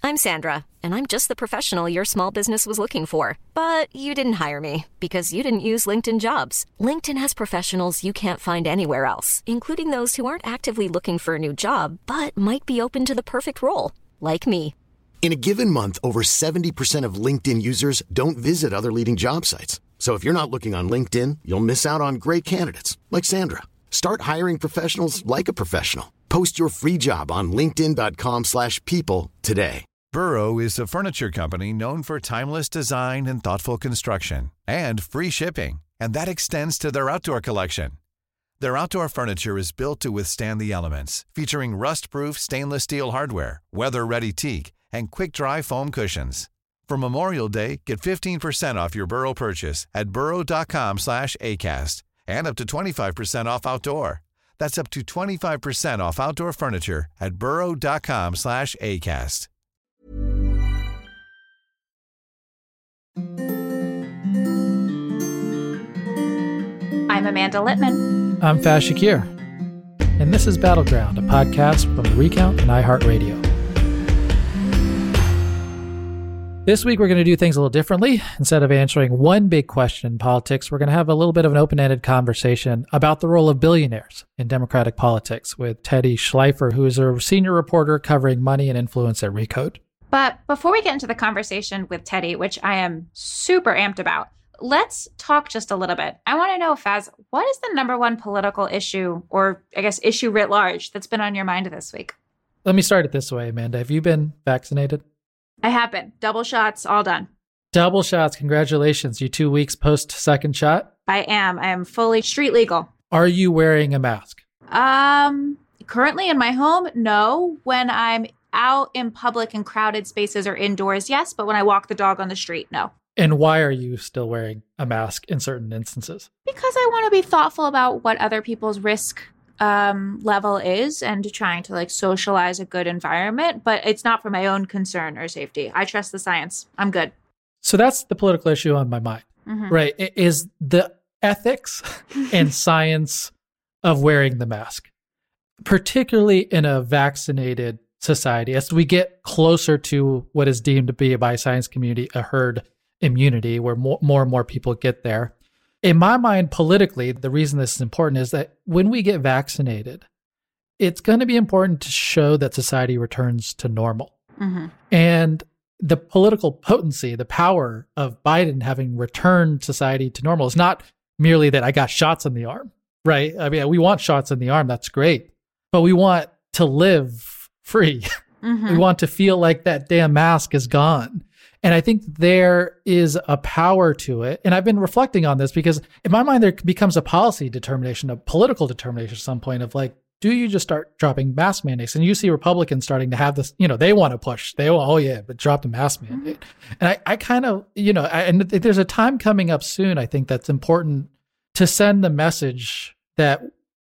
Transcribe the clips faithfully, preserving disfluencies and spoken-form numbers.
I'm Sandra, and I'm just the professional your small business was looking for. But you didn't hire me because you didn't use LinkedIn Jobs. LinkedIn has professionals you can't find anywhere else, including those who aren't actively looking for a new job, but might be open to the perfect role, like me. In a given month, over seventy percent of LinkedIn users don't visit other leading job sites. So if you're not looking on LinkedIn, you'll miss out on great candidates like Sandra. Start hiring professionals like a professional. Post your free job on linkedin dot com slash people today. Burrow is a furniture company known for timeless design and thoughtful construction and free shipping, and that extends to their outdoor collection. Their outdoor furniture is built to withstand the elements, featuring rust-proof stainless steel hardware, weather-ready teak, and quick-dry foam cushions. For Memorial Day, get fifteen percent off your Burrow purchase at burrow dot com slash acast and up to twenty-five percent off outdoor. That's up to twenty-five percent off outdoor furniture at burrow dot com slash acast. I'm Amanda Littman. I'm Faz Shakir. And this is Battleground, a podcast from Recount and iHeartRadio. This week, we're going to do things a little differently. Instead of answering one big question in politics, we're going to have a little bit of an open-ended conversation about the role of billionaires in Democratic politics with Teddy Schleifer, who is a senior reporter covering money and influence at Recode. But before we get into the conversation with Teddy, which I am super amped about, let's talk just a little bit. I want to know, Faz, what is the number one political issue, or I guess issue writ large, that's been on your mind this week? Let me start it this way, Amanda. Have you been vaccinated? I have been. Double shots, all done. Double shots. Congratulations. You two weeks post second shot? I am. I am fully street legal. Are you wearing a mask? Um, currently in my home, no. When I'm out in public and crowded spaces or indoors, yes. But when I walk the dog on the street, no. And why are you still wearing a mask in certain instances? Because I want to be thoughtful about what other people's risk um, level is and trying to like socialize a good environment. But it's not for my own concern or safety. I trust the science. I'm good. So that's the political issue on my mind, mm-hmm. right? It is the ethics and science of wearing the mask, particularly in a vaccinated society. As we get closer to what is deemed to be by science community a herd immunity, where more, more and more people get there. In my mind, politically, the reason this is important is that when we get vaccinated, it's going to be important to show that society returns to normal. Mm-hmm. And the political potency, the power of Biden having returned society to normal is not merely that I got shots in the arm, right? I mean, we want shots in the arm. That's great. But we want to live free. Mm-hmm. We want to feel like that damn mask is gone. And I think there is a power to it. And I've been reflecting on this because in my mind, there becomes a policy determination, a political determination at some point of like, do you just start dropping mask mandates? And you see Republicans starting to have this, you know, they want to push. They want, oh yeah, but drop the mask mandate. Mm-hmm. And I, I kind of, you know, I, and there's a time coming up soon, I think that's important to send the message that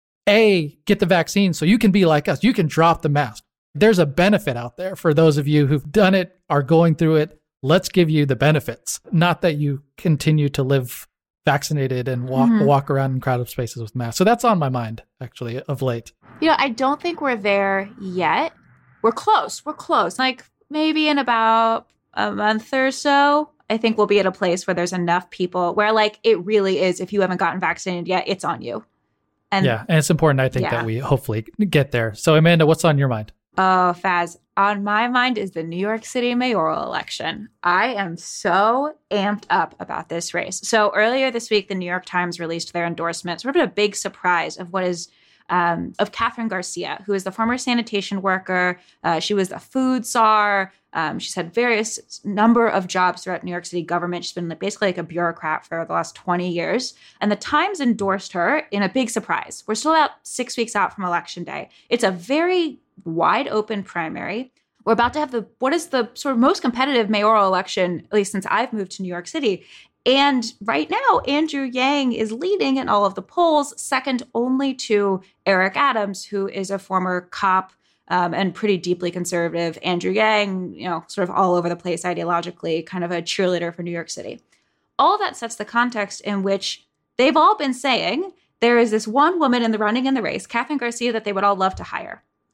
A, get the vaccine so you can be like us. You can drop the mask. There's a benefit out there for those of you who've done it, are going through it. Let's give you the benefits, not that you continue to live vaccinated and walk, mm-hmm. walk around in crowded spaces with masks. So that's on my mind, actually, of late. You know, I don't think we're there yet. We're close. We're close. Like maybe in about a month or so, I think we'll be at a place where there's enough people where like it really is, if you haven't gotten vaccinated yet, it's on you. And yeah, and it's important, I think, yeah. that we hopefully get there. So Amanda, what's on your mind? Oh, Faz, on my mind is the New York City mayoral election. I am so amped up about this race. So earlier this week, the New York Times released their endorsement, sort of a big surprise of what is um, of Catherine Garcia, who is the former sanitation worker. Uh, she was the food czar. Um, she's had various number of jobs throughout New York City government. She's been basically like a bureaucrat for the last twenty years. And the Times endorsed her in a big surprise. We're still about six weeks out from Election Day. It's a very wide open primary. We're about to have the, what is the sort of most competitive mayoral election, at least since I've moved to New York City. And right now, Andrew Yang is leading in all of the polls, second only to Eric Adams, who is a former cop um, and pretty deeply conservative. Andrew Yang, you know, sort of all over the place ideologically, kind of a cheerleader for New York City. All of that sets the context in which they've all been saying there is this one woman in the running in the race, Catherine Garcia, that they would all love to hire.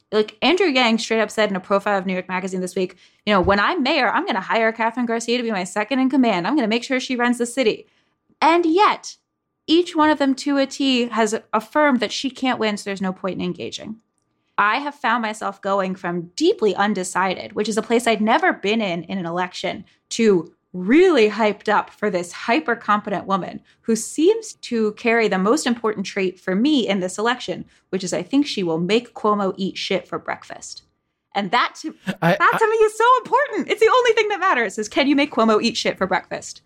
Like Andrew Yang straight up said in a profile of New York Magazine this week, you know, when I'm mayor, I'm going to hire Catherine Garcia to be my second in command. I'm going to make sure she runs the city. And yet, each one of them to a T has affirmed that she can't win, so there's no point in engaging. I have found myself going from deeply undecided, which is a place I'd never been in in an election, to really hyped up for this hyper-competent woman who seems to carry the most important trait for me in this election, which is I think she will make Cuomo eat shit for breakfast. And that to, I, that to I, me is so important. It's the only thing that matters is, can you make Cuomo eat shit for breakfast?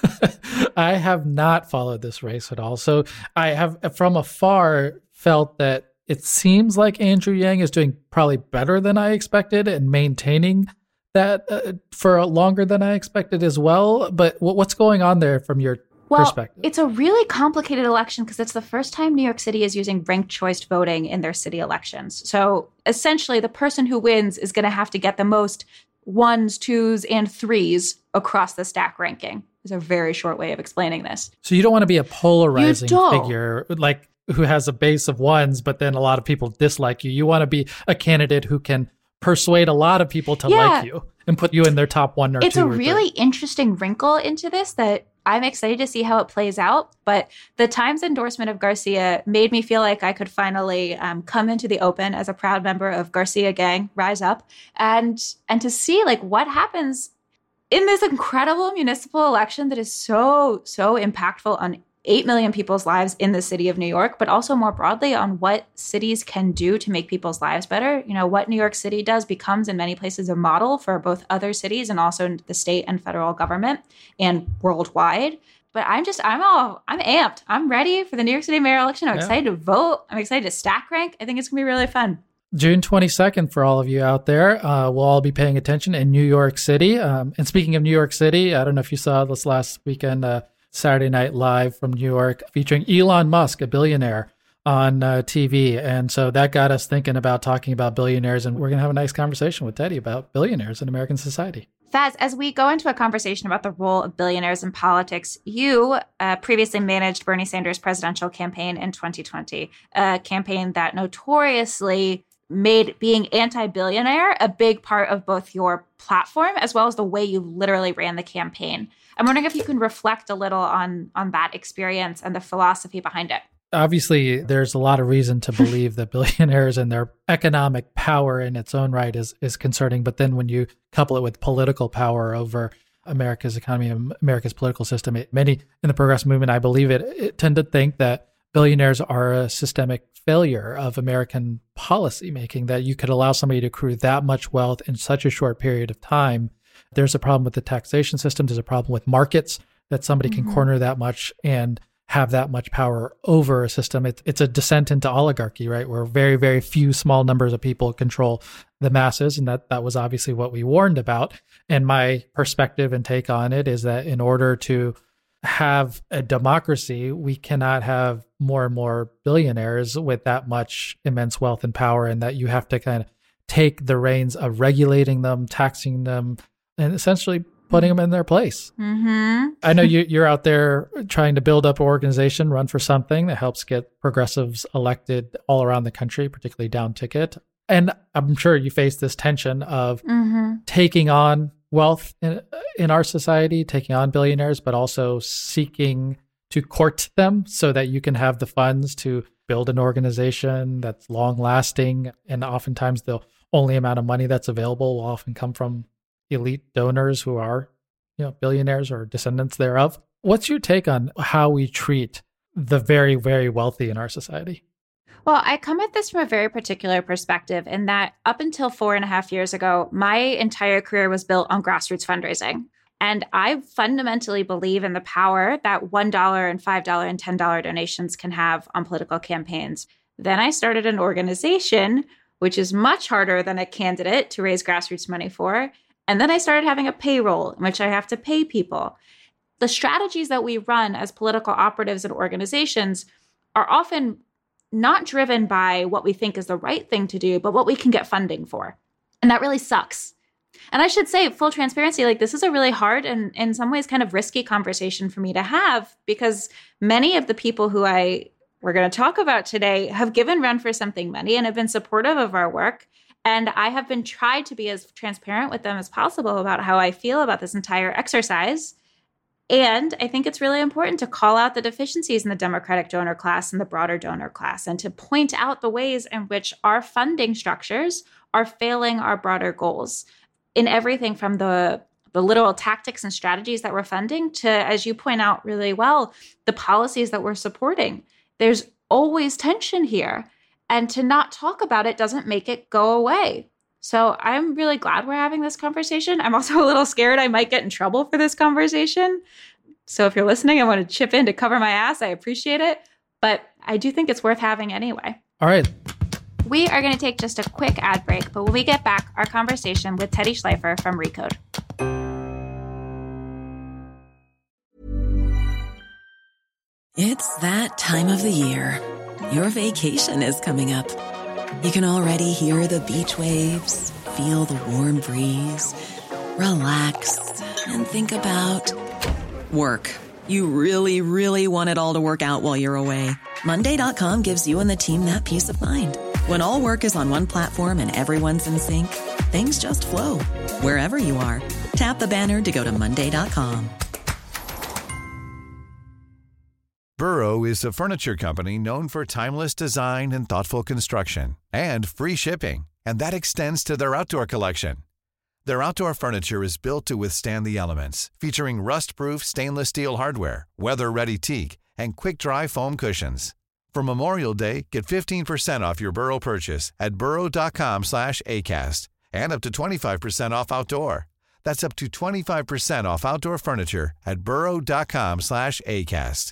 I have not followed this race at all. So I have from afar felt that it seems like Andrew Yang is doing probably better than I expected and maintaining that uh, for longer than I expected as well. But w- what's going on there from your well, perspective? It's a really complicated election because it's the first time New York City is using ranked choice voting in their city elections. So essentially, the person who wins is going to have to get the most ones, twos, and threes across the stack ranking. Is a very short way of explaining this. So you don't want to be a polarizing figure like who has a base of ones, but then a lot of people dislike you. You want to be a candidate who can persuade a lot of people to yeah. like you and put you in their top one or it's two. It's a or really three. interesting wrinkle into this that I'm excited to see how it plays out. But the Times endorsement of Garcia made me feel like I could finally um, come into the open as a proud member of Garcia Gang, Rise Up, and and to see like what happens in this incredible municipal election that is so, so impactful on eight million people's lives in the city of New York, but also more broadly on what cities can do to make people's lives better. You know, what New York City does becomes in many places a model for both other cities and also the state and federal government and worldwide. But I'm just, I'm all, I'm amped. I'm ready for the New York City mayor election. I'm yeah. excited to vote. I'm excited to stack rank. I think it's gonna be really fun. June twenty-second for all of you out there. Uh, we'll all be paying attention in New York City. Um, and speaking of New York City, I don't know if you saw this last weekend, uh, Saturday Night Live from New York featuring Elon Musk, a billionaire, on uh, T V. And so that got us thinking about talking about billionaires. And we're going to have a nice conversation with Teddy about billionaires in American society. Faz, as we go into a conversation about the role of billionaires in politics, you uh, previously managed Bernie Sanders' presidential campaign in twenty twenty, a campaign that notoriously made being anti-billionaire a big part of both your platform as well as the way you literally ran the campaign. I'm wondering if you can reflect a little on on that experience and the philosophy behind it. Obviously, there's a lot of reason to believe that billionaires and their economic power in its own right is is concerning. But then when you couple it with political power over America's economy and America's political system, it, many in the progressive movement, I believe it, it tend to think that billionaires are a systemic failure of American policy making, that you could allow somebody to accrue that much wealth in such a short period of time. There's a problem with the taxation system. There's a problem with markets, that somebody mm-hmm. can corner that much and have that much power over a system. It, it's a descent into oligarchy, right? Where very, very few small numbers of people control the masses. And that, that was obviously what we warned about. And my perspective and take on it is that in order to have a democracy, we cannot have more and more billionaires with that much immense wealth and power, and that you have to kind of take the reins of regulating them, taxing them, and essentially putting them in their place. Mm-hmm. I know you, you're out there trying to build up an organization, run for something that helps get progressives elected all around the country, particularly down ticket. And I'm sure you face this tension of mm-hmm. taking on wealth in, in our society, taking on billionaires, but also seeking to court them so that you can have the funds to build an organization that's long lasting. And oftentimes the only amount of money that's available will often come from elite donors who are, you know, billionaires or descendants thereof. What's your take on how we treat the very, very wealthy in our society? Well, I come at this from a very particular perspective in that up until four and a half years ago, my entire career was built on grassroots fundraising. And I fundamentally believe in the power that one dollar and five dollars and ten dollars donations can have on political campaigns. Then I started an organization, which is much harder than a candidate to raise grassroots money for. And then I started having a payroll in which I have to pay people. The strategies that we run as political operatives and organizations are often not driven by what we think is the right thing to do, but what we can get funding for. And that really sucks. And I should say, full transparency, like this is a really hard and in some ways kind of risky conversation for me to have, because many of the people who I we're going to talk about today have given Run for Something money and have been supportive of our work. And I have been tried to be as transparent with them as possible about how I feel about this entire exercise. And I think it's really important to call out the deficiencies in the Democratic donor class and the broader donor class, and to point out the ways in which our funding structures are failing our broader goals in everything from the, the literal tactics and strategies that we're funding to, as you point out really well, the policies that we're supporting. There's always tension here. And to not talk about it doesn't make it go away. So I'm really glad we're having this conversation. I'm also a little scared I might get in trouble for this conversation. So if you're listening, I want to chip in to cover my ass. I appreciate it. But I do think it's worth having anyway. All right. We are going to take just a quick ad break, but when we get back, our conversation with Teddy Schleifer from Recode. It's that time of the year. Your vacation is coming up. You can already hear the beach waves, feel the warm breeze, relax, and think about work. You really, really want it all to work out while you're away. Monday dot com gives you and the team that peace of mind. When all work is on one platform and everyone's in sync, things just flow. Wherever you are, tap the banner to go to Monday dot com. Burrow is a furniture company known for timeless design and thoughtful construction, and free shipping, and that extends to their outdoor collection. Their outdoor furniture is built to withstand the elements, featuring rust-proof stainless steel hardware, weather-ready teak, and quick-dry foam cushions. For Memorial Day, get fifteen percent off your Burrow purchase at burrow.com slash ACAST, and up to twenty-five percent off outdoor. That's up to twenty-five percent off outdoor furniture at burrow.com slash ACAST.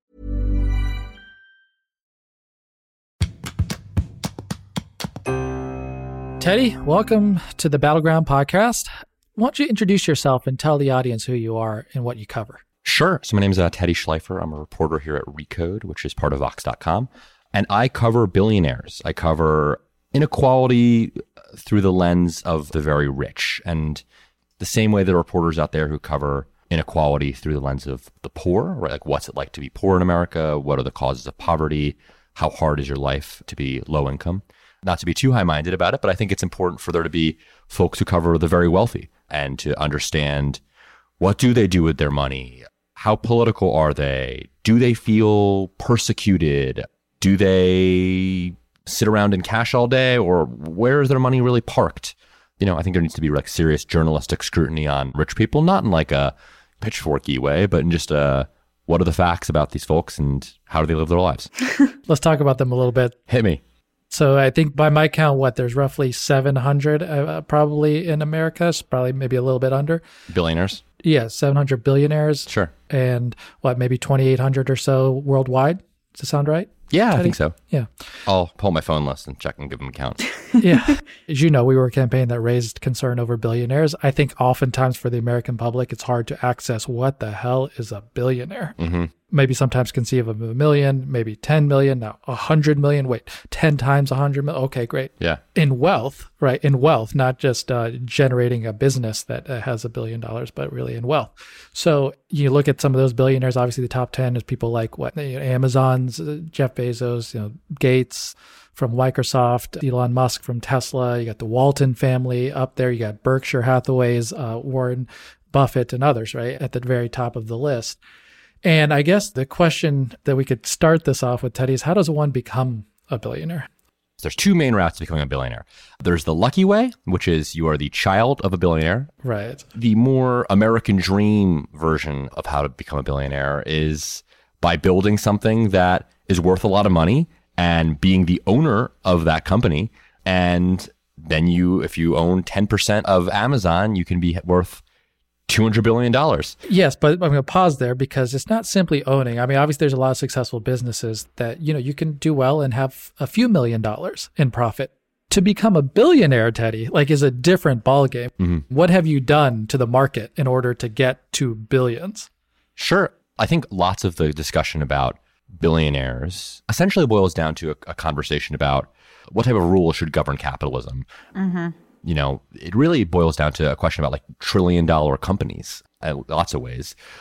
Teddy, welcome to the Battleground Podcast. Why don't you introduce yourself and tell the audience who you are and what you cover? Sure. So my name is uh, Teddy Schleifer. I'm a reporter here at Recode, which is part of Vox dot com. And I cover billionaires. I cover inequality through the lens of the very rich. And the same way there are reporters out there who cover inequality through the lens of the poor, right? Like, what's it like to be poor in America? What are the causes of poverty? How hard is your life to be low income? Not to be too high-minded about it, but I think it's important for there to be folks who cover the very wealthy and to understand, what do they do with their money? How political are they? Do they feel persecuted? Do they sit around in cash all day, or where is their money really parked? You know, I think there needs to be like serious journalistic scrutiny on rich people, not in like a pitchforky way, but in just a, what are the facts about these folks and how do they live their lives? Let's talk about them a little bit. Hit me. So I think by my count, what, there's roughly seven hundred uh, probably in America. It's probably maybe a little bit under. Billionaires? Yeah, seven hundred billionaires. Sure. And what, maybe twenty-eight hundred or so worldwide? Does it sound right? Yeah, Teddy? I think so. Yeah. I'll pull my phone list and check and give them a count. Yeah. As you know, we were a campaign that raised concern over billionaires. I think oftentimes for the American public, it's hard to access what the hell is a billionaire. Mm-hmm. Maybe sometimes conceive of a million, maybe ten million, now one hundred million. Wait, ten times one hundred million. Okay, great. Yeah. In wealth, right? In wealth, not just uh, generating a business that uh, has a billion dollars, but really in wealth. So you look at some of those billionaires, obviously the top ten is people like what, you know, Amazon's, uh, Jeff Bezos, you know, Gates from Microsoft, Elon Musk from Tesla. You got the Walton family up there. You got Berkshire Hathaway's uh, Warren Buffett and others, right? At the very top of the list. And I guess the question that we could start this off with, Teddy, is how does one become a billionaire? There's two main routes to becoming a billionaire. There's the lucky way, which is you are the child of a billionaire. Right. The more American dream version of how to become a billionaire is by building something that is worth a lot of money and being the owner of that company. And then you, if you own ten percent of Amazon, you can be worth two hundred billion dollars. Yes, but I'm going to pause there because it's not simply owning. I mean, obviously there's a lot of successful businesses that, you know, you can do well and have a few million dollars in profit. To become a billionaire, Teddy, like, is a different ballgame. Mm-hmm. What have you done to the market in order to get to billions? Sure. I think lots of the discussion about billionaires essentially boils down to a, a conversation about what type of rules should govern capitalism. Mm-hmm. You know, it really boils down to a question about like trillion dollar companies in lots of ways.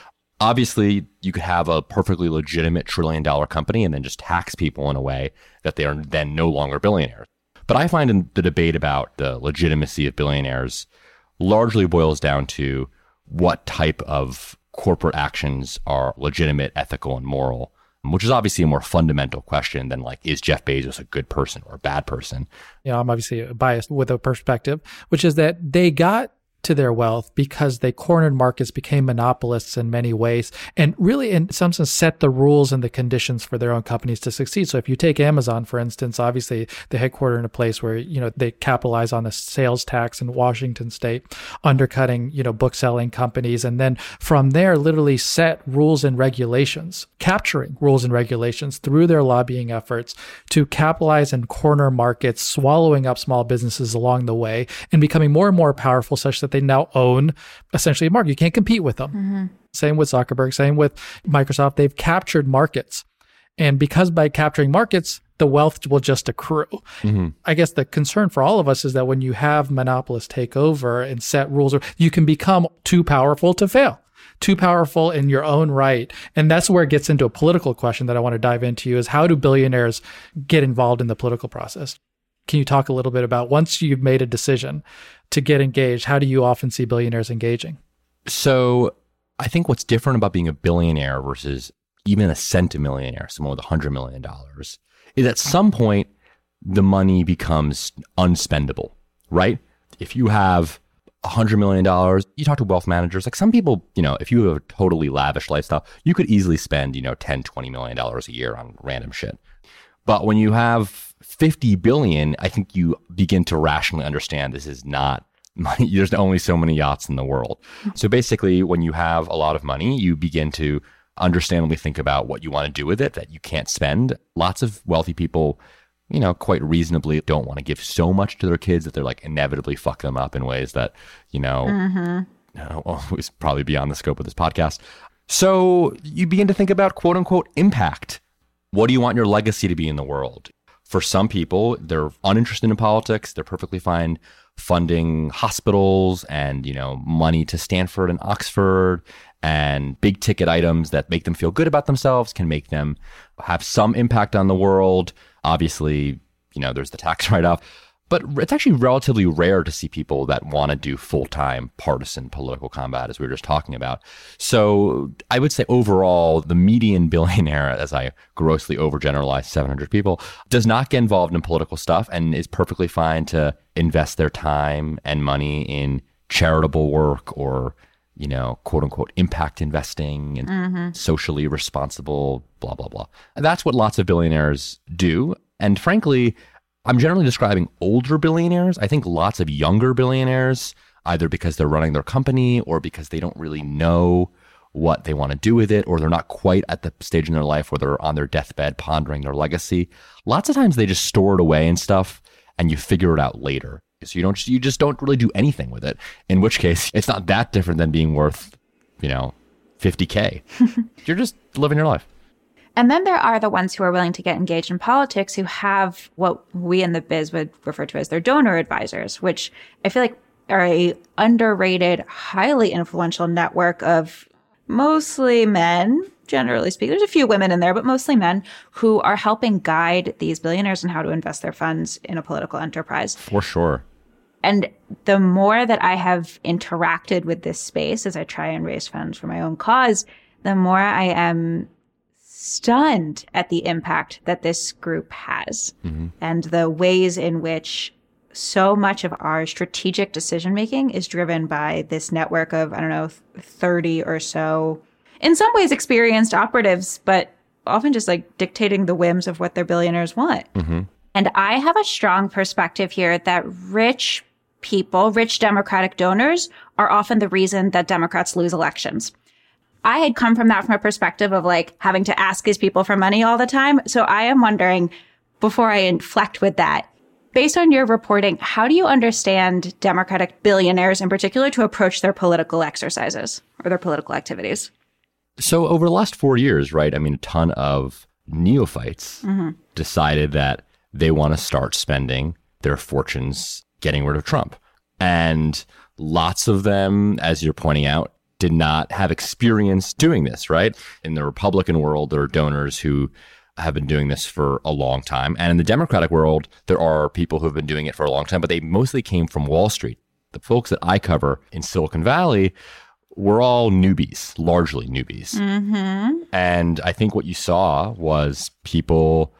Obviously, you could have a perfectly legitimate trillion dollar company and then just tax people in a way that they are then no longer billionaires. But I find in the debate about the legitimacy of billionaires largely boils down to what type of corporate actions are legitimate, ethical, and moral, which is obviously a more fundamental question than like, is Jeff Bezos a good person or a bad person? Yeah, I'm obviously biased with a perspective, which is that they got to their wealth because they cornered markets, became monopolists in many ways, and really in some sense set the rules and the conditions for their own companies to succeed. So if you take Amazon, for instance, obviously they headquarter in a place where, you know, they capitalize on the sales tax in Washington state, undercutting, you know, book-selling companies. And then from there, literally set rules and regulations, capturing rules and regulations through their lobbying efforts to capitalize and corner markets, swallowing up small businesses along the way and becoming more and more powerful such that they now own essentially a market. You can't compete with them. Mm-hmm. Same with Zuckerberg, same with Microsoft. They've captured markets. And because by capturing markets, the wealth will just accrue. Mm-hmm. I guess the concern for all of us is that when you have monopolists take over and set rules, you can become too powerful to fail, too powerful in your own right. And that's where it gets into a political question that I want to dive into is how do billionaires get involved in the political process? Can you talk a little bit about once you've made a decision to get engaged, how do you often see billionaires engaging? So I think what's different about being a billionaire versus even a centimillionaire, someone with one hundred million dollars, is at some point, the money becomes unspendable, right? If you have one hundred million dollars, you talk to wealth managers, like some people, you know, if you have a totally lavish lifestyle, you could easily spend, you know, ten, twenty million dollars a year on random shit. But when you have fifty billion, I think you begin to rationally understand this is not money. There's only so many yachts in the world. So basically, when you have a lot of money, you begin to understandably think about what you want to do with it that you can't spend. Lots of wealthy people, you know, quite reasonably don't want to give so much to their kids that they're like inevitably fuck them up in ways that, you know, mm-hmm. you know always probably beyond the scope of this podcast. So you begin to think about quote unquote impact. What do you want your legacy to be in the world? For some people, they're uninterested in politics. They're perfectly fine funding hospitals and, you know, money to Stanford and Oxford and big ticket items that make them feel good about themselves, can make them have some impact on the world. Obviously, you know, there's the tax write-off. But it's actually relatively rare to see people that want to do full-time partisan political combat, as we were just talking about. So I would say overall, the median billionaire, as I grossly overgeneralize seven hundred people, does not get involved in political stuff and is perfectly fine to invest their time and money in charitable work or, you know, quote unquote, impact investing and mm-hmm. socially responsible, blah, blah, blah. And that's what lots of billionaires do. And frankly, I'm generally describing older billionaires. I think lots of younger billionaires, either because they're running their company or because they don't really know what they want to do with it, or they're not quite at the stage in their life where they're on their deathbed pondering their legacy. Lots of times they just store it away and stuff, and you figure it out later. So you don't, you just don't really do anything with it. In which case, it's not that different than being worth, you know, fifty K. You're just living your life. And then there are the ones who are willing to get engaged in politics who have what we in the biz would refer to as their donor advisors, which I feel like are a underrated, highly influential network of mostly men, generally speaking. There's a few women in there, but mostly men who are helping guide these billionaires in how to invest their funds in a political enterprise. For sure. And the more that I have interacted with this space as I try and raise funds for my own cause, the more I am stunned at the impact that this group has mm-hmm. and the ways in which so much of our strategic decision making is driven by this network of, I don't know, thirty or so, in some ways experienced operatives, but often just like dictating the whims of what their billionaires want. Mm-hmm. And I have a strong perspective here that rich people, rich Democratic donors are often the reason that Democrats lose elections. I had come from that from a perspective of like having to ask these people for money all the time. So I am wondering, before I inflect with that, based on your reporting, how do you understand Democratic billionaires in particular to approach their political exercises or their political activities? So over the last four years, right, I mean, a ton of neophytes mm-hmm. decided that they want to start spending their fortunes getting rid of Trump. And lots of them, as you're pointing out, did not have experience doing this, right? In the Republican world, there are donors who have been doing this for a long time. And in the Democratic world, there are people who have been doing it for a long time, but they mostly came from Wall Street. The folks that I cover in Silicon Valley were all newbies, largely newbies. Mm-hmm. And I think what you saw was people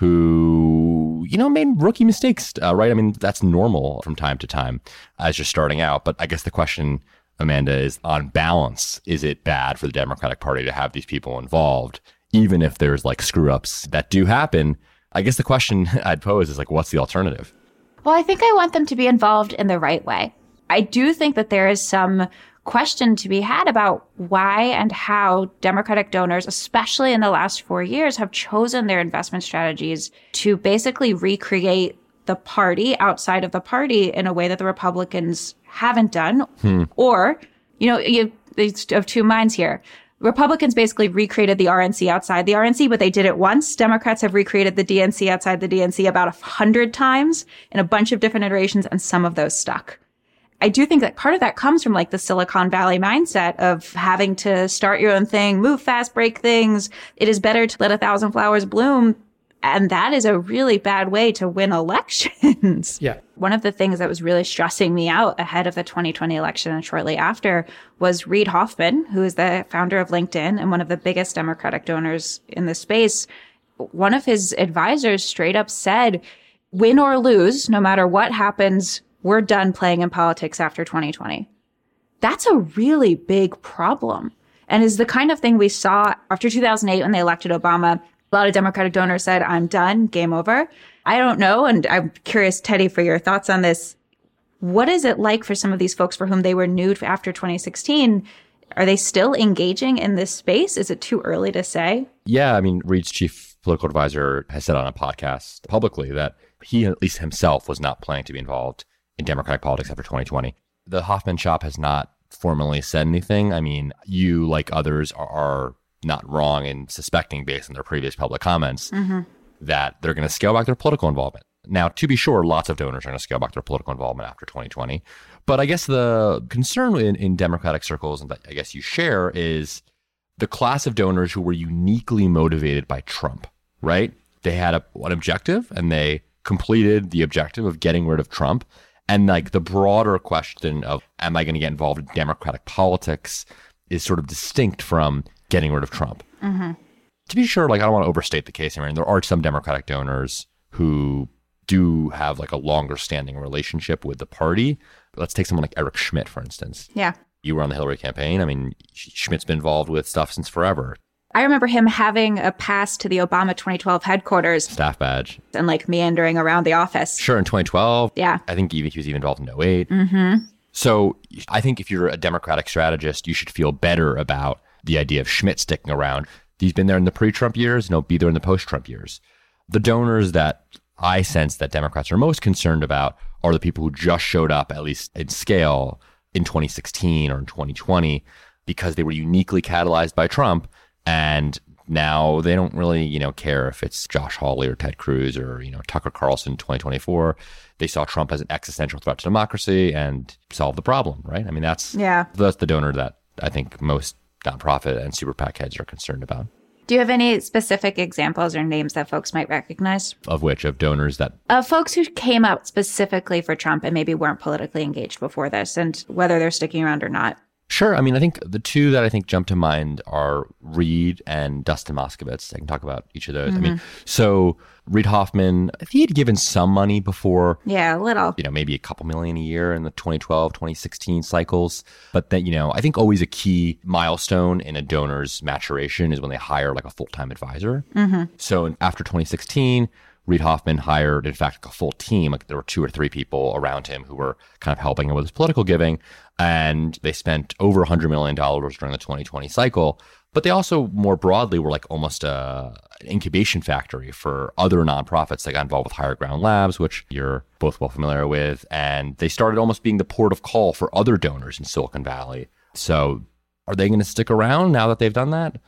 who, you know, made rookie mistakes, uh, right? I mean, that's normal from time to time as you're starting out. But I guess the question, Amanda, is on balance, is it bad for the Democratic Party to have these people involved, even if there's like screw ups that do happen? I guess the question I'd pose is like, what's the alternative? Well, I think I want them to be involved in the right way. I do think that there is some question to be had about why and how Democratic donors, especially in the last four years, have chosen their investment strategies to basically recreate the party outside of the party in a way that the Republicans haven't done. Hmm. Or, you know, you have two minds here. Republicans basically recreated the R N C outside the R N C, but they did it once. Democrats have recreated the D N C outside the D N C about a hundred times in a bunch of different iterations, and some of those stuck. I do think that part of that comes from like the Silicon Valley mindset of having to start your own thing, move fast, break things. It is better to let a thousand flowers bloom. And that is a really bad way to win elections. Yeah. One of the things that was really stressing me out ahead of the twenty twenty election and shortly after was Reid Hoffman, who is the founder of LinkedIn and one of the biggest Democratic donors in the space. One of his advisors straight up said, win or lose, no matter what happens, we're done playing in politics after twenty twenty. That's a really big problem, and is the kind of thing we saw after two thousand eight when they elected Obama. A lot of Democratic donors said, I'm done, game over. I don't know, and I'm curious, Teddy, for your thoughts on this. What is it like for some of these folks for whom they were new after twenty sixteen? Are they still engaging in this space? Is it too early to say? Yeah, I mean, Reid's chief political advisor has said on a podcast publicly that he, at least himself, was not planning to be involved in Democratic politics after twenty twenty. The Hoffman shop has not formally said anything. I mean, you, like others, are, are not wrong in suspecting, based on their previous public comments, mm-hmm. that they're going to scale back their political involvement. Now, to be sure, lots of donors are going to scale back their political involvement after twenty twenty. But I guess the concern in, in Democratic circles, and that I guess you share, is the class of donors who were uniquely motivated by Trump, right? They had a, an objective, and they completed the objective of getting rid of Trump. And like the broader question of, am I going to get involved in Democratic politics, is sort of distinct from getting rid of Trump. Mm-hmm. To be sure, like I don't want to overstate the case here. And there are some Democratic donors who do have like a longer standing relationship with the party. But let's take someone like Eric Schmidt, for instance. Yeah. You were on the Hillary campaign. I mean, Schmidt's been involved with stuff since forever. I remember him having a pass to the Obama twenty twelve headquarters. Staff badge. And like meandering around the office. Sure, in twenty twelve. Yeah. I think even he was even involved in oh eight. Mm-hmm. So I think if you're a Democratic strategist, you should feel better about the idea of Schmidt sticking around. He's been there in the pre-Trump years, and he'll be there in the post-Trump years. The donors that I sense that Democrats are most concerned about are the people who just showed up, at least in scale, in twenty sixteen or in twenty twenty, because they were uniquely catalyzed by Trump. And now they don't really, you know, care if it's Josh Hawley or Ted Cruz or, you know, Tucker Carlson in twenty twenty-four. They saw Trump as an existential threat to democracy and solved the problem, right? I mean, that's, yeah. that's the donor that I think most nonprofit and super PAC heads are concerned about. Do you have any specific examples or names that folks might recognize? Of which? Of donors that... Of folks who came out specifically for Trump and maybe weren't politically engaged before this, and whether they're sticking around or not. Sure. I mean, I think the two that I think jump to mind are Reid and Dustin Moskovitz. I can talk about each of those. Mm-hmm. I mean, so Reid Hoffman, he had given some money before. Yeah, a little. You know, maybe a couple million a year in the twenty twelve, twenty sixteen cycles. But that, you know, I think always a key milestone in a donor's maturation is when they hire like a full-time advisor. Mm-hmm. So after twenty sixteen, Reid Hoffman hired, in fact, like a full team. Like there were two or three people around him who were kind of helping him with his political giving. And they spent over one hundred million dollars during the twenty twenty cycle. But they also more broadly were like almost a, an incubation factory for other nonprofits that got involved with Higher Ground Labs, which you're both well familiar with. And they started almost being the port of call for other donors in Silicon Valley. So are they going to stick around now that they've done that?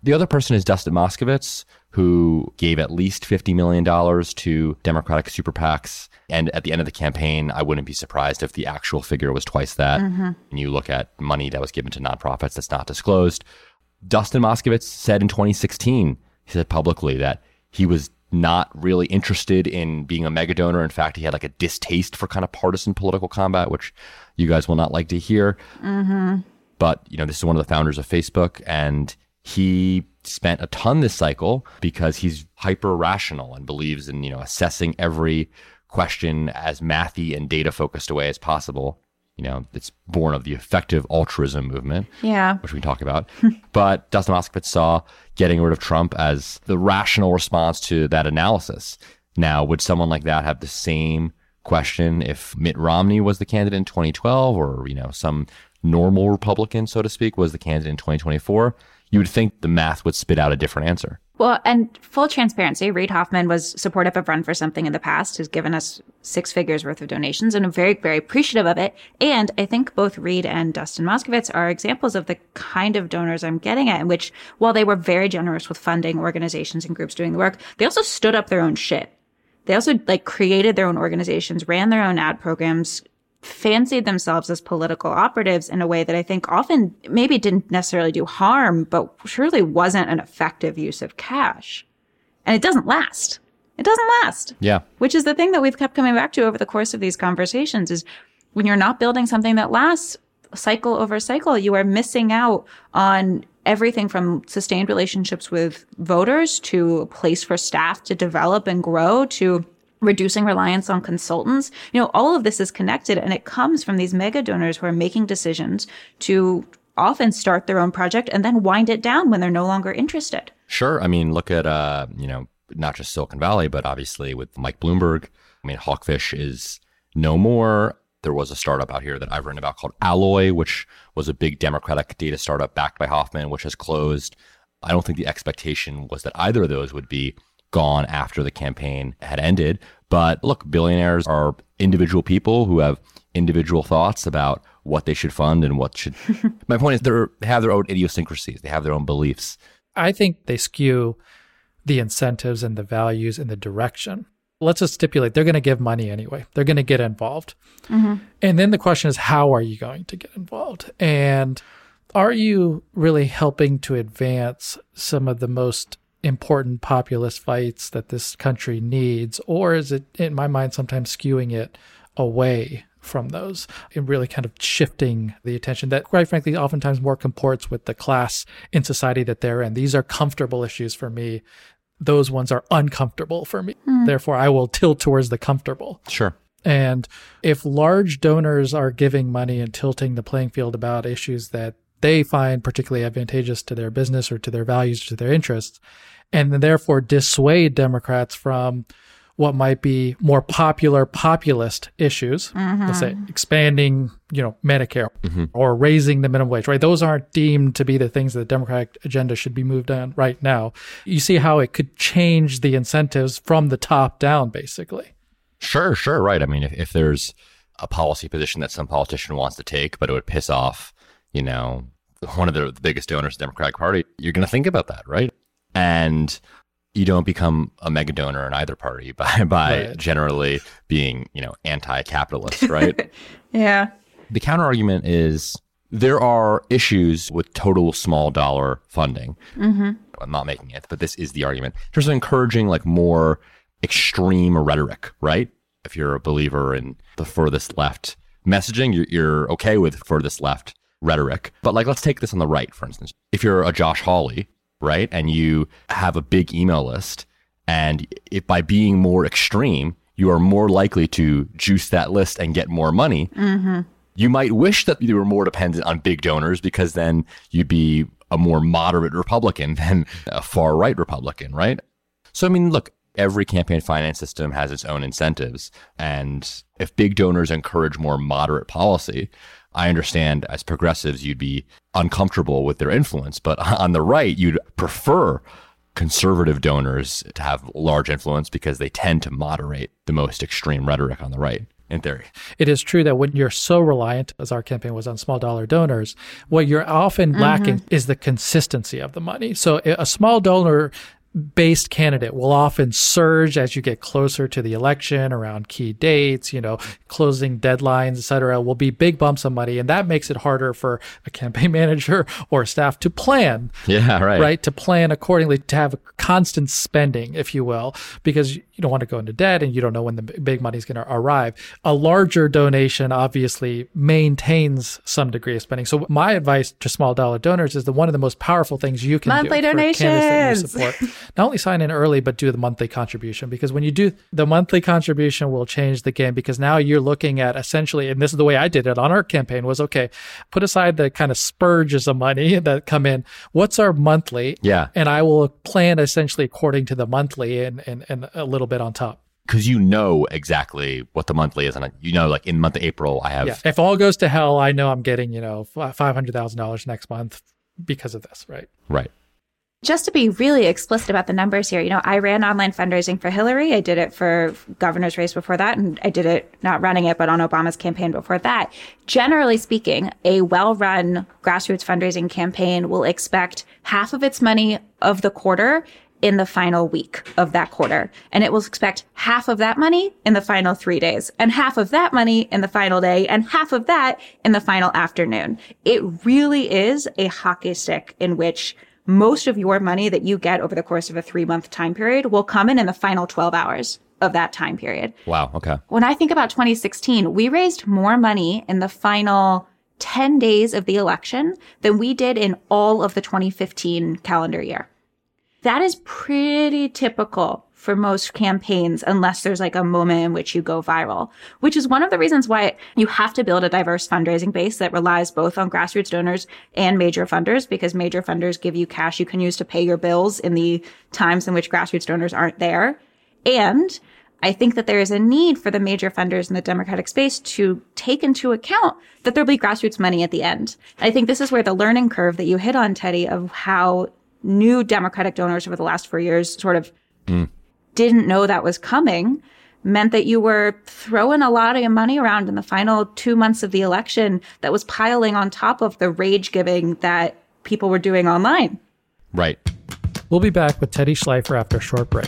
The other person is Dustin Moskovitz, who gave at least fifty million dollars to Democratic super PACs. And at the end of the campaign, I wouldn't be surprised if the actual figure was twice that. Mm-hmm. And you look at money that was given to nonprofits that's not disclosed. Dustin Moskovitz said in twenty sixteen, he said publicly that he was not really interested in being a mega donor. In fact, he had like a distaste for kind of partisan political combat, which you guys will not like to hear. Mm-hmm. But, you know, this is one of the founders of Facebook, and he spent a ton this cycle because he's hyper rational and believes in, you know, assessing every question as mathy and data focused a way as possible. You know, it's born of the effective altruism movement, yeah, which we can talk about. But Dustin Moskovitz saw getting rid of Trump as the rational response to that analysis. Now, would someone like that have the same question if Mitt Romney was the candidate in twenty twelve, or, you know, some normal Republican, so to speak, was the candidate in twenty twenty-four? You would think the math would spit out a different answer. Well, and full transparency, Reid Hoffman was supportive of Run for Something in the past, has given us six figures worth of donations, and I'm very, very appreciative of it. And I think both Reid and Dustin Moskovitz are examples of the kind of donors I'm getting at, in which, while they were very generous with funding organizations and groups doing the work, they also stood up their own shit. They also like created their own organizations, ran their own ad programs, fancied themselves as political operatives in a way that I think often maybe didn't necessarily do harm, but surely wasn't an effective use of cash. And it doesn't last. It doesn't last. Yeah. Which is the thing that we've kept coming back to over the course of these conversations, is when you're not building something that lasts cycle over cycle, you are missing out on everything from sustained relationships with voters to a place for staff to develop and grow to reducing reliance on consultants. You know, all of this is connected, and it comes from these mega donors who are making decisions to often start their own project and then wind it down when they're no longer interested. Sure. I mean, look at, uh, you know, not just Silicon Valley, but obviously with Mike Bloomberg. I mean, Hawkfish is no more. There was a startup out here that I've written about called Alloy, which was a big Democratic data startup backed by Hoffman, which has closed. I don't think the expectation was that either of those would be gone after the campaign had ended. But look, billionaires are individual people who have individual thoughts about what they should fund and what should. My point is they have their own idiosyncrasies. They have their own beliefs. I think they skew the incentives and the values and the direction. Let's just stipulate they're going to give money anyway. They're going to get involved. Mm-hmm. And then the question is, how are you going to get involved? And are you really helping to advance some of the most important populist fights that this country needs? Or is it, in my mind, sometimes skewing it away from those and really kind of shifting the attention that, quite frankly, oftentimes more comports with the class in society that they're in? These are comfortable issues for me. Those ones are uncomfortable for me. Mm. Therefore, I will tilt towards the comfortable. Sure. And if large donors are giving money and tilting the playing field about issues that they find particularly advantageous to their business or to their values, to their interests, and then therefore dissuade Democrats from what might be more popular populist issues, mm-hmm. let's say expanding, you know, Medicare mm-hmm. or raising the minimum wage, right? Those aren't deemed to be the things that the Democratic agenda should be moved on right now. You see how it could change the incentives from the top down, basically. Sure, sure, right. I mean, if, if there's a policy position that some politician wants to take, but it would piss off, you know, one of the, the biggest donors of the Democratic Party, you're going to think about that, right? And you don't become a mega donor in either party by by right. generally being, you know, anti-capitalist, right? Yeah. The counter argument is there are issues with total small dollar funding. Mm-hmm. I'm not making it, but this is the argument. In terms of encouraging like more extreme rhetoric, right? If you're a believer in the furthest left messaging, you're, you're okay with furthest left rhetoric. But like, let's take this on the right, for instance. If you're a Josh Hawley, right, and you have a big email list, and if by being more extreme, you are more likely to juice that list and get more money, mm-hmm. you might wish that you were more dependent on big donors, because then you'd be a more moderate Republican than a far-right Republican, right? So, I mean, look, every campaign finance system has its own incentives, and if big donors encourage more moderate policy, I understand as progressives, you'd be uncomfortable with their influence, but on the right, you'd prefer conservative donors to have large influence because they tend to moderate the most extreme rhetoric on the right. in theory. It is true that when you're so reliant, as our campaign was on small dollar donors, what you're often mm-hmm. lacking is the consistency of the money. So a small donor based candidate will often surge as you get closer to the election around key dates, you know, closing deadlines, et cetera, will be big bumps of money. And that makes it harder for a campaign manager or staff to plan. Yeah, right. Right. To plan accordingly, to have a constant spending, if you will, because you don't want to go into debt and you don't know when the big money is going to arrive. A larger donation obviously maintains some degree of spending. So my advice to small dollar donors is that one of the most powerful things you can monthly do donations. for candidates that you support, not only sign in early, but do the monthly contribution. Because when you do, the monthly contribution will change the game, because now you're looking at essentially, and this is the way I did it on our campaign, was okay, put aside the kind of spurges of money that come in. What's our monthly? Yeah. And I will plan essentially according to the monthly and, and, and a little bit on top. Because you know exactly what the monthly is. And you know, like in the month of April, I have... Yeah. If all goes to hell, I know I'm getting, you know, five hundred thousand dollars next month because of this, right? Right. Just to be really explicit about the numbers here, you know, I ran online fundraising for Hillary. I did it for governor's race before that. And I did it, not running it, but on Obama's campaign before that. Generally speaking, a well-run grassroots fundraising campaign will expect half of its money of the quarter in the final week of that quarter. And it will expect half of that money in the final three days, and half of that money in the final day, and half of that in the final afternoon. It really is a hockey stick in which most of your money that you get over the course of a three-month time period will come in in the final twelve hours of that time period. Wow, okay. When I think about twenty sixteen, we raised more money in the final ten days of the election than we did in all of the twenty fifteen calendar year. That is pretty typical for most campaigns, unless there's like a moment in which you go viral, which is one of the reasons why you have to build a diverse fundraising base that relies both on grassroots donors and major funders, because major funders give you cash you can use to pay your bills in the times in which grassroots donors aren't there. And I think that there is a need for the major funders in the Democratic space to take into account that there'll be grassroots money at the end. I think this is where the learning curve that you hit on, Teddy, of how new Democratic donors over the last four years sort of mm. didn't know that was coming, meant that you were throwing a lot of money around in the final two months of the election that was piling on top of the rage giving that people were doing online. Right. We'll be back with Teddy Schleifer after a short break.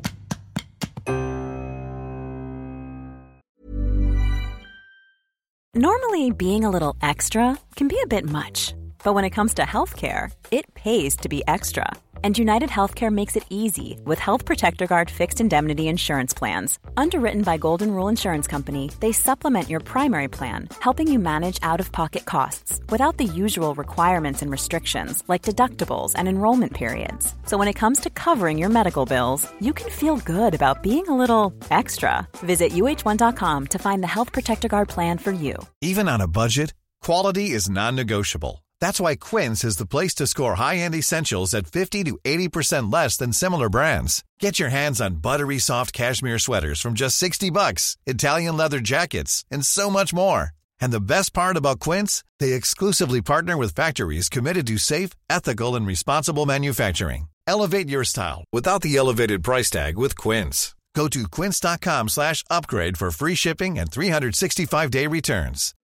Normally, being a little extra can be a bit much. But when it comes to healthcare, it pays to be extra. And United Healthcare makes it easy with Health Protector Guard fixed indemnity insurance plans. Underwritten by Golden Rule Insurance Company, they supplement your primary plan, helping you manage out-of-pocket costs without the usual requirements and restrictions like deductibles and enrollment periods. So when it comes to covering your medical bills, you can feel good about being a little extra. Visit U H one dot com to find the Health Protector Guard plan for you. Even on a budget, quality is non-negotiable. That's why Quince is the place to score high-end essentials at fifty to eighty percent less than similar brands. Get your hands on buttery soft cashmere sweaters from just sixty bucks, Italian leather jackets, and so much more. And the best part about Quince, they exclusively partner with factories committed to safe, ethical, and responsible manufacturing. Elevate your style without the elevated price tag with Quince. Go to quince.com slash upgrade for free shipping and three sixty-five day returns.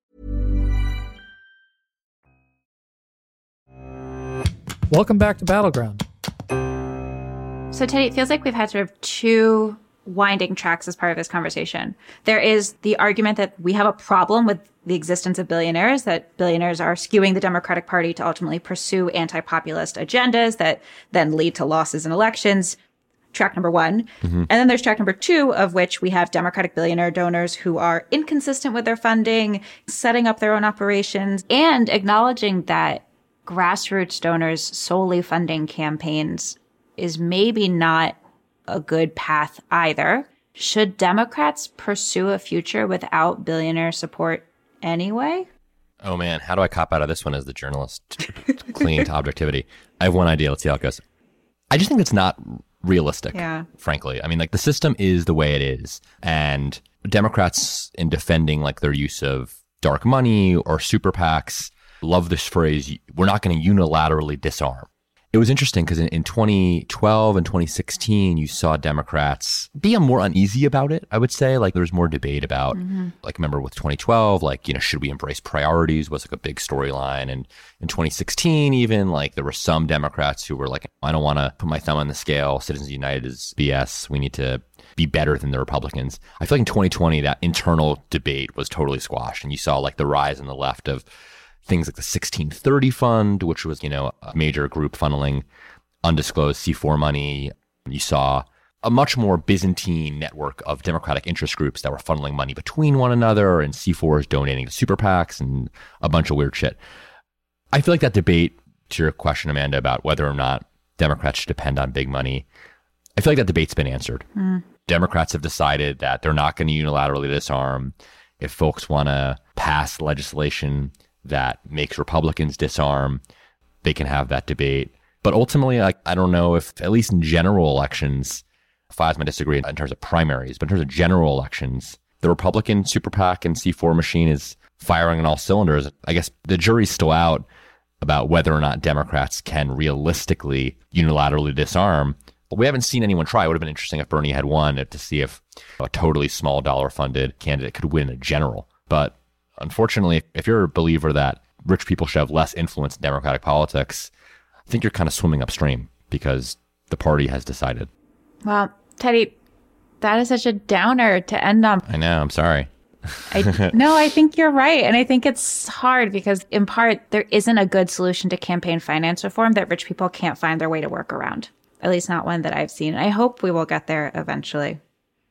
Welcome back to Battleground. So, Teddy, it feels like we've had sort of two winding tracks as part of this conversation. There is the argument that we have a problem with the existence of billionaires, that billionaires are skewing the Democratic Party to ultimately pursue anti-populist agendas that then lead to losses in elections. Track number one. Mm-hmm. And then there's track number two, of which we have Democratic billionaire donors who are inconsistent with their funding, setting up their own operations, and acknowledging that grassroots donors solely funding campaigns is maybe not a good path either. Should Democrats pursue a future without billionaire support anyway? Oh man, how do I cop out of this one as the journalist clinging to objectivity? I have one idea. Let's see how it goes. I just think it's not realistic, yeah. frankly. I mean, like, the system is the way it is. And Democrats, in defending like their use of dark money or super PACs, love this phrase, we're not going to unilaterally disarm. It was interesting because in, in twenty twelve and twenty sixteen, you saw Democrats be more uneasy about it, I would say. Like there was more debate about, mm-hmm. like remember with twenty twelve, like, you know, should we embrace priorities was like a big storyline. And in twenty sixteen, even like there were some Democrats who were like, I don't want to put my thumb on the scale. Citizens United is B S. We need to be better than the Republicans. I feel like in twenty twenty, that internal debate was totally squashed. And you saw like the rise on the left of things like the sixteen thirty fund, which was, you know, a major group funneling undisclosed C four money. You saw a much more Byzantine network of Democratic interest groups that were funneling money between one another, and C fours donating to super PACs and a bunch of weird shit. I feel like that debate, to your question, Amanda, about whether or not Democrats should depend on big money, I feel like that debate's been answered. Mm. Democrats have decided that they're not going to unilaterally disarm. If folks want to pass legislation that makes Republicans disarm, they can have that debate. But ultimately, like, I don't know if, at least in general elections, Faz might disagree in terms of primaries, but in terms of general elections, the Republican super PAC and C four machine is firing on all cylinders. I guess the jury's still out about whether or not Democrats can realistically unilaterally disarm. But we haven't seen anyone try. It would have been interesting if Bernie had won to see if a totally small dollar funded candidate could win a general. But unfortunately, if you're a believer that rich people should have less influence in Democratic politics, I think you're kind of swimming upstream because the party has decided. Well, Teddy, that is such a downer to end on. I know. I'm sorry. I, no, I think you're right. And I think it's hard because, in part, there isn't a good solution to campaign finance reform that rich people can't find their way to work around. At least not one that I've seen. I hope we will get there eventually.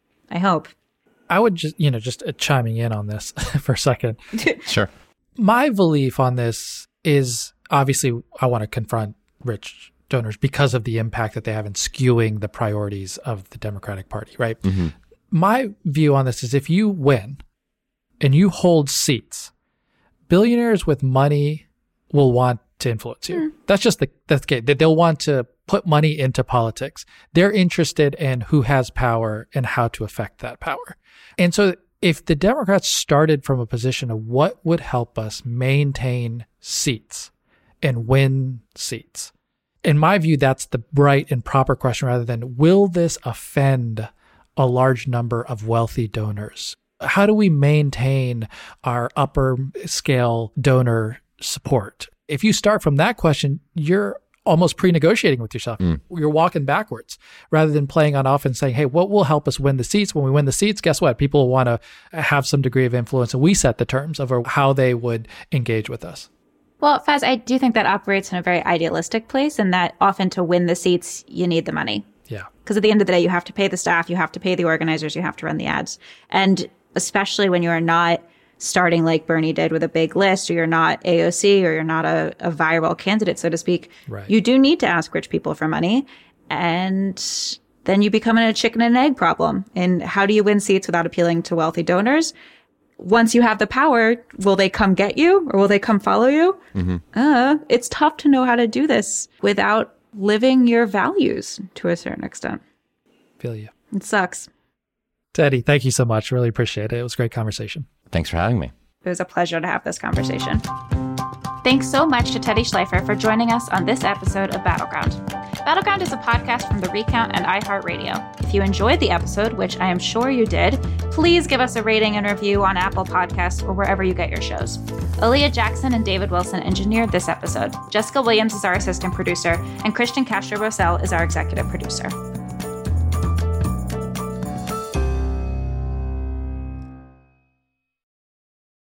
I hope. I would just, you know, just uh, chiming in on this for a second. Sure. My belief on this is obviously I want to confront rich donors because of the impact that they have in skewing the priorities of the Democratic Party, right? Mm-hmm. My view on this is if you win and you hold seats, billionaires with money will want to influence you. Mm. That's just the, that's the case. They'll want to put money into politics. They're interested in who has power and how to affect that power. And so if the Democrats started from a position of what would help us maintain seats and win seats, in my view, that's the right and proper question rather than will this offend a large number of wealthy donors? How do we maintain our upper scale donor support? If you start from that question, you're almost pre-negotiating with yourself. Mm. You're walking backwards rather than playing on offense saying, hey, what will help us win the seats? When we win the seats, guess what? People will want to have some degree of influence, and we set the terms of how they would engage with us. Well, Faz, I do think that operates in a very idealistic place, and that often to win the seats, you need the money. Yeah. Because at the end of the day, you have to pay the staff, you have to pay the organizers, you have to run the ads. And especially when you are not starting like Bernie did with a big list, or you're not A O C, or you're not a, a viral candidate, so to speak, right. You do need to ask rich people for money. And then you become in a chicken and egg problem. And how do you win seats without appealing to wealthy donors? Once you have the power, will they come get you or will they come follow you? Mm-hmm. Uh, it's tough to know how to do this without living your values to a certain extent. Feel you. It sucks. Teddy, thank you so much. Really appreciate it. It was a great conversation. Thanks for having me. It was a pleasure to have this conversation. Thanks so much to Teddy Schleifer for joining us on this episode of Battleground. Battleground is a podcast from The Recount and iHeartRadio. If you enjoyed the episode, which I am sure you did, please give us a rating and review on Apple Podcasts or wherever you get your shows. Aaliyah Jackson and David Wilson engineered this episode. Jessica Williams is our assistant producer, and Christian Castro-Rosell is our executive producer.